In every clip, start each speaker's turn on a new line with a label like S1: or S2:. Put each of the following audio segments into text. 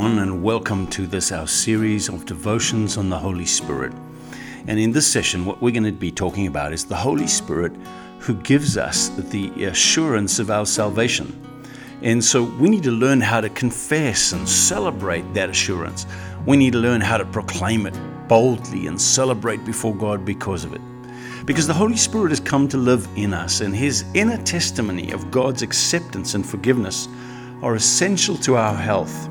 S1: And welcome to this, our series of devotions on the Holy Spirit. And in this session, what we're going to be talking about is the Holy Spirit who gives us the assurance of our salvation. And so we need to learn how to confess and celebrate that assurance. We need to learn how to proclaim it boldly and celebrate before God because of it. Because the Holy Spirit has come to live in us, and His inner testimony of God's acceptance and forgiveness are essential to our health.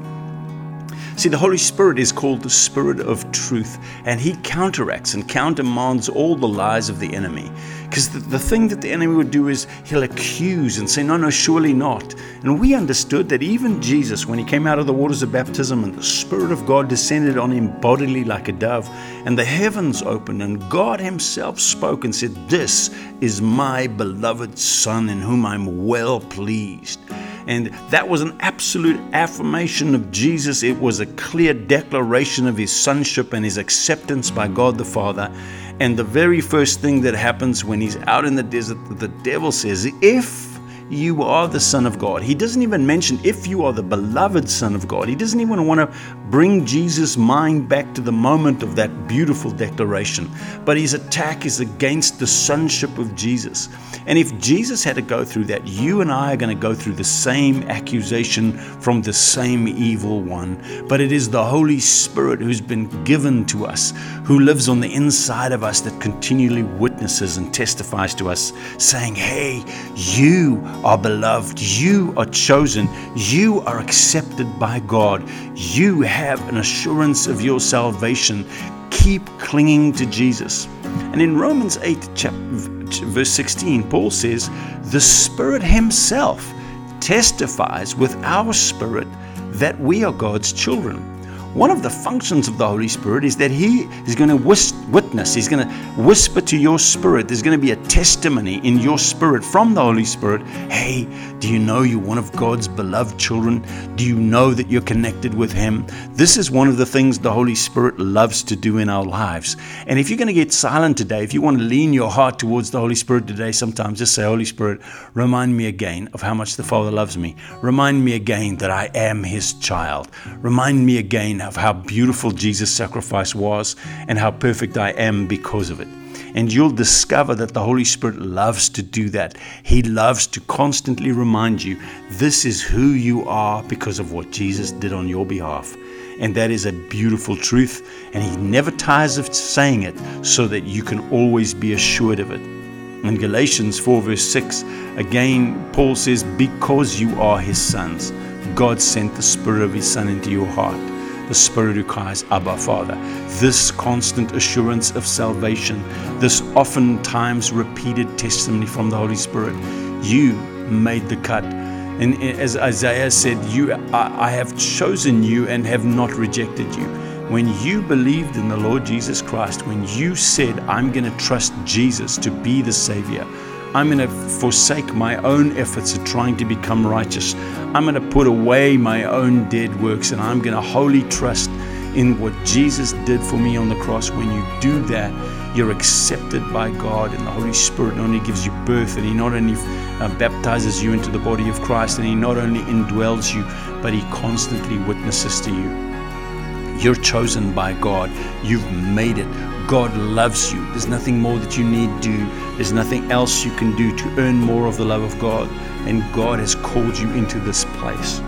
S1: See, the Holy Spirit is called the Spirit of Truth, and He counteracts and countermands all the lies of the enemy. Because the thing that the enemy would do is he'll accuse and say, no, surely not. And we understood that even Jesus, when He came out of the waters of baptism and the Spirit of God descended on Him bodily like a dove, and the heavens opened, and God Himself spoke and said, "This is my beloved Son in whom I'm well pleased." And that was an absolute affirmation of Jesus. It was a clear declaration of His sonship and His acceptance by God the Father. And the very first thing that happens when He's out in the desert, the devil says, "If you are the Son of God." He doesn't even mention if you are the beloved Son of God. He doesn't even want to bring Jesus' mind back to the moment of that beautiful declaration. But his attack is against the sonship of Jesus. And if Jesus had to go through that, you and I are going to go through the same accusation from the same evil one. But it is the Holy Spirit who's been given to us, who lives on the inside of us, that continually witnesses and testifies to us, saying, "Hey, you are beloved, you are chosen, you are accepted by God, you have an assurance of your salvation. Keep clinging to Jesus." And in Romans 8, verse 16, Paul says, "The Spirit Himself testifies with our spirit that we are God's children." One of the functions of the Holy Spirit is that He is going to witness. He's going to whisper to your spirit. There's going to be a testimony in your spirit from the Holy Spirit. Hey, do you know you're one of God's beloved children? Do you know that you're connected with Him? This is one of the things the Holy Spirit loves to do in our lives. And if you're going to get silent today, if you want to lean your heart towards the Holy Spirit today, sometimes just say, "Holy Spirit, remind me again of how much the Father loves me. Remind me again that I am His child. Remind me again of how beautiful Jesus' sacrifice was and how perfect I am because of it." And you'll discover that the Holy Spirit loves to do that. He loves to constantly remind you, this is who you are because of what Jesus did on your behalf. And that is a beautiful truth, and He never tires of saying it so that you can always be assured of it. In Galatians 4 verse 6, again, Paul says, "Because you are His sons, God sent the Spirit of His Son into your heart, the Spirit who cries, Abba, Father." This constant assurance of salvation, this oftentimes repeated testimony from the Holy Spirit, you made the cut. And as Isaiah said, I have chosen you and have not rejected you. When you believed in the Lord Jesus Christ, when you said, "I'm going to trust Jesus to be the Savior, I'm going to forsake my own efforts at trying to become righteous. I'm going to put away my own dead works, and I'm going to wholly trust in what Jesus did for me on the cross." When you do that, you're accepted by God, and the Holy Spirit not only gives you birth, and He not only baptizes you into the body of Christ, and He not only indwells you, but He constantly witnesses to you. You're chosen by God. You've made it. God loves you. There's nothing more that you need to do. There's nothing else you can do to earn more of the love of God. And God has called you into this place.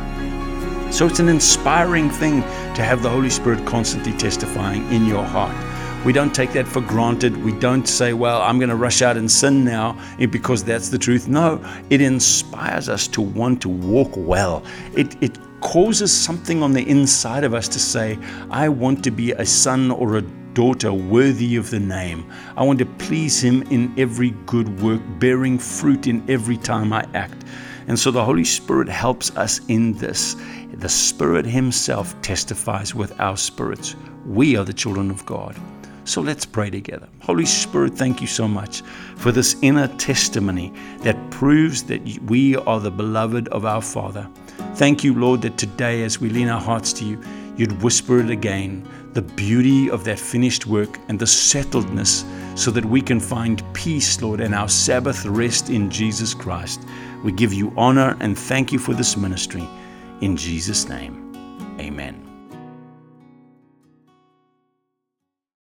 S1: So it's an inspiring thing to have the Holy Spirit constantly testifying in your heart. We don't take that for granted. We don't say, "Well, I'm going to rush out and sin now because that's the truth." No, it inspires us to want to walk well. It causes something on the inside of us to say, "I want to be a son or a daughter worthy of the name. I want to please Him in every good work, bearing fruit in every time I act." And so the Holy Spirit helps us in this. The Spirit Himself testifies with our spirits. We are the children of God. So let's pray together. Holy Spirit, thank you so much for this inner testimony that proves that we are the beloved of our Father. Thank you, Lord, that today as we lean our hearts to you, you'd whisper it again, the beauty of that finished work and the settledness, so that we can find peace, Lord, and our Sabbath rest in Jesus Christ. We give you honor and thank you for this ministry. In Jesus' name, amen.